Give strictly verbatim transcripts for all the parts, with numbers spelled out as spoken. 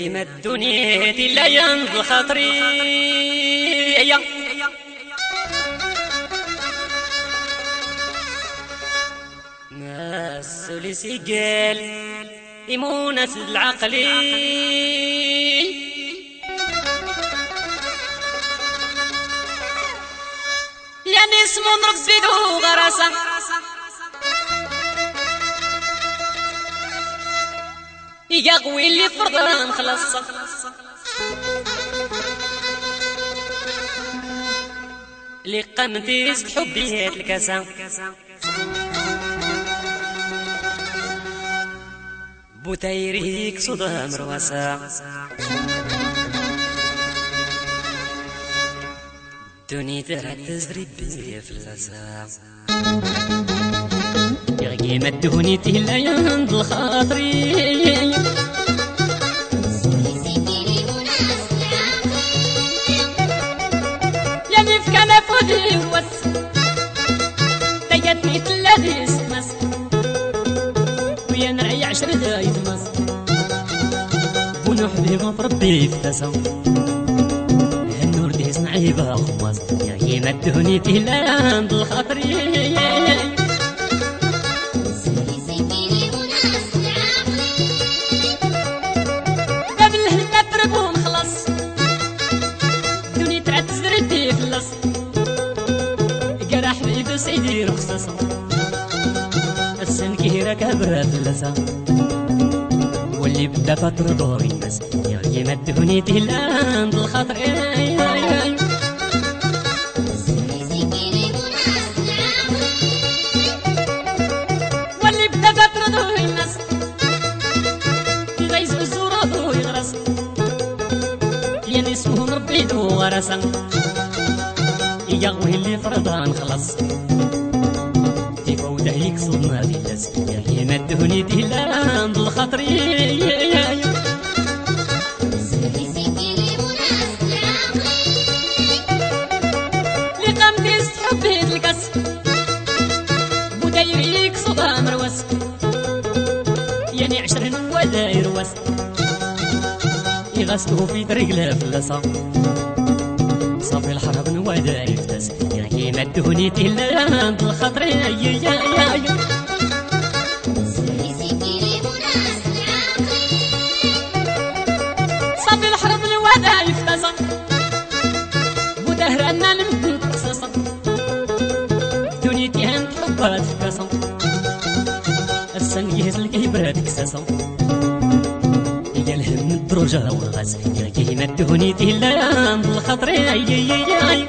كيما الدنيا لا ينض خاطري ناس لسي قال يمونة العقلي يعني اسمه نربي ذو غرسة يقوي اللي فرضا نخلص اللي قمتي حبي الكاسة بوتيريك صدى مروسة دوني ترى تزري بي في اللسا يا قيمة دوني تلا يند الخاطري يا نيف كان فودي وس تيتني تلادي ستمس ويا نرعي عشر دايت مس ونحبي مفربي في تسا النور ديس نعيبها خمس يا قيمة دوني تلا يند الخاطري سيدي رخصصة السنكيرة كبرت اللسا واللي بدا فترة دوري الناس يا قيمة دهنيتي الآن بالخطر واللي بدا فترة دوري الناس يغيز بالزورة دو يغرس لين اسمه ربي دو غرسا يقوي اللي فرضان خلص تفوت هيك صدنا في اللس يا قيمة دهنيتي الآن بالخطري لقمتي حبيت القس بدايريك صدى مروس يعني عشرين وداير وس يغسلوا في طريق لفلسة صافي الحرب نوادع يفتس يا قيمة دهنيتي الآن بالخطر يا يا يا صافي الحرب نوادع يفتس ودهر أنا نمد تقصص دنيتي هم تحبات فكاسة السن يهز الكبرات كساسة يا الهم الدروجة والغاز يا قيمة دهنيتي الآن بالخطر يا يا يا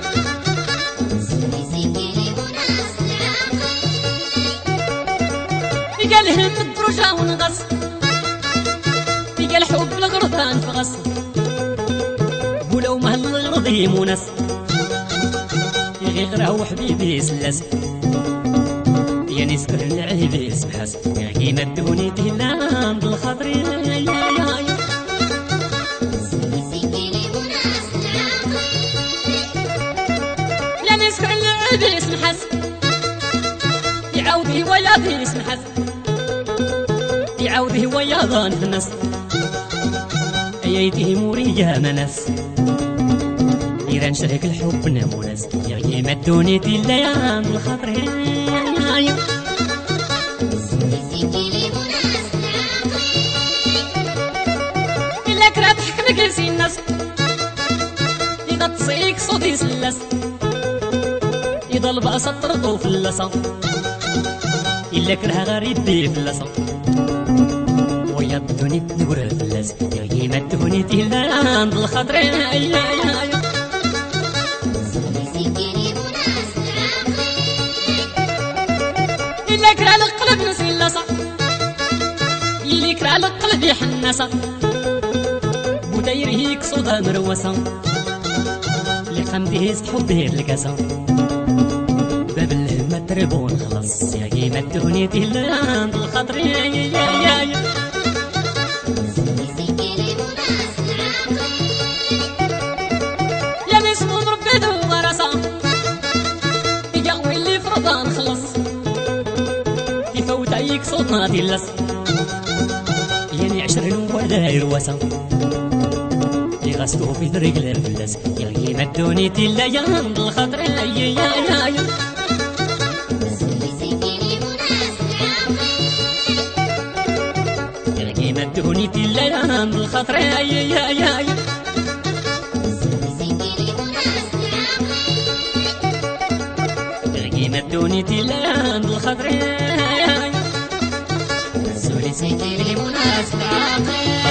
يا الهم الدروجة والغاز يا الحب الغرضان فغص ولو مهل الغرضي مونس يغير حبيبي سلس يا نسكر العيبي سبحس يا قيمة دهنيتي الآن بالخطر يا يا يا لا نسكر العيبي سبحس يعاودي وياضي سبحس يعاودي وياضان في الناس ايدي موريا منس يران شريك الحب نمونس يا قيمة دهنيتي الآن بالخطر يا يا كيسي الناس إذا تصيك صوتي سلس إذا لباس طرطو في اللسا إلا كره غريب بي في اللسا ويا بدوني تنور في اللس يا قيمة دهنيتي الآن بالخطر يا يا إلا كره القلب نسي اللسا إلا كره القلب يحنسا ودايريك صدى مروسة لقمتي حبي الكاسة باب الهمة تربون خلص يا قيمة دهنيتي الآن بالخطر يا يا يا يا يا نسمو مربي دو غرسة يقوي اللي فرضان خلص يفوت عليك صوتنا دي اللس يعني عشرين ولا داير وسا يغسلو في رجل الفلاس يلقي مدوني تلا يند الخضر يا يا يا يا يلقي مدوني تلا يند الخضر يا يا يا يا يلقي مدوني تلا يند الخضر يا يا يا سولي سيدي لي مناسب عاقل